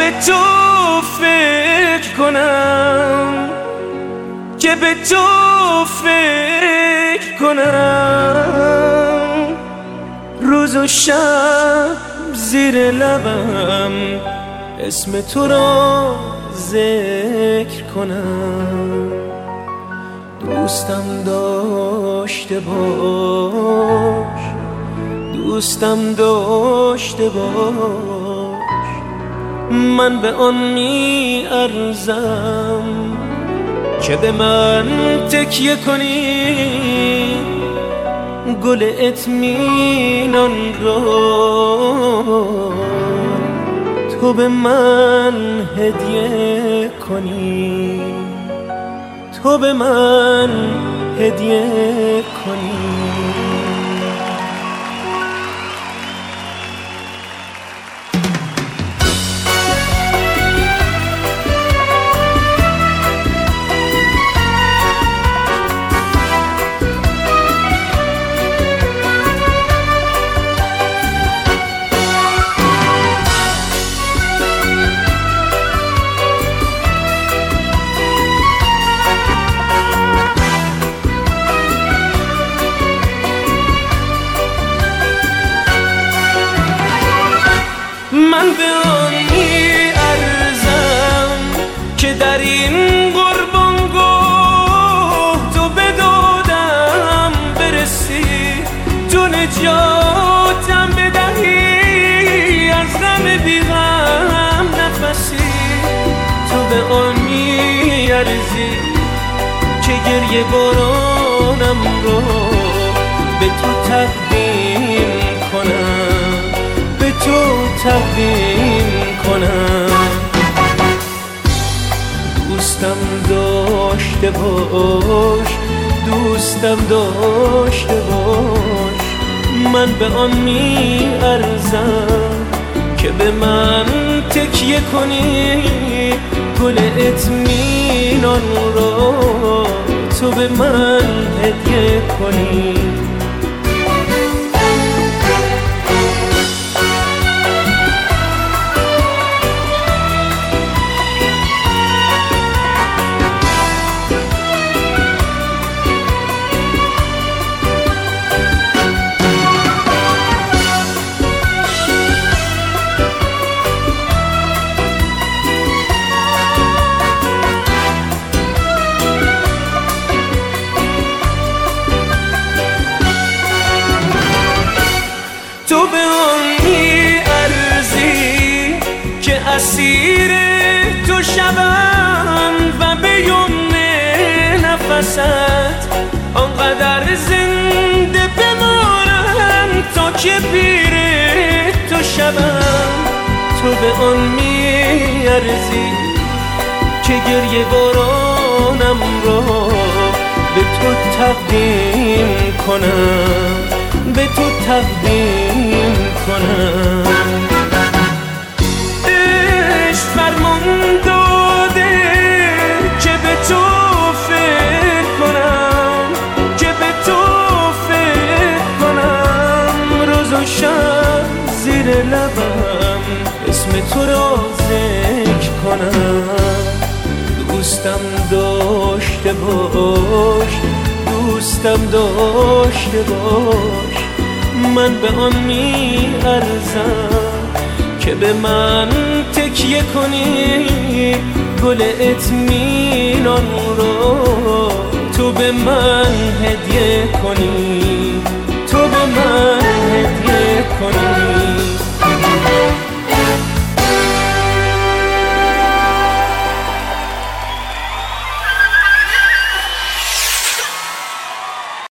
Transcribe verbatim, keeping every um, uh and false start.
به تو فکر کنم، که به تو فکر کنم، روز و شب زیر لبم اسم تو را ذکر کنم. دوستم داشته باش، دوستم داشته باش، من به آن می ارزم که به من تکیه کنی گل اطمینان را تو به من هدیه کنی، تو به من هدیه کنی. من به آن می ارزم که در این قربانگاه تو به دادم برسی، تو نجاتم بدهی از غم بی غم نفسی. تو به آن می ارزی که گریه بارانم رو به تو تقدیم کنم، به تو تقدیم کنم. دوستم داشته باش، دوستم داشته باش، من به آن می ارزم که به من تکیه کنی گل اطمینان را تو به من هدیه کنی. تو به آن می ارزی که اسیر تو شوم و به یمن نفست آنقدر زنده بمانم تا که پیر تو شوم. تو به آن می ارزی که گریه بارانم را به تو تقدیم کنم، به تو تقدیم کنم. عشق فرمان داده که به تو فکر کنم، که به تو فکر کنم، روز و شب زیر لبم اسم تو را ذکر کنم. دوستم داشته باش، دوستم داشته باش، من به آن می ارزم که به من تکیه کنی گل اطمینان را تو به من هدیه کنی، تو به من هدیه کنی.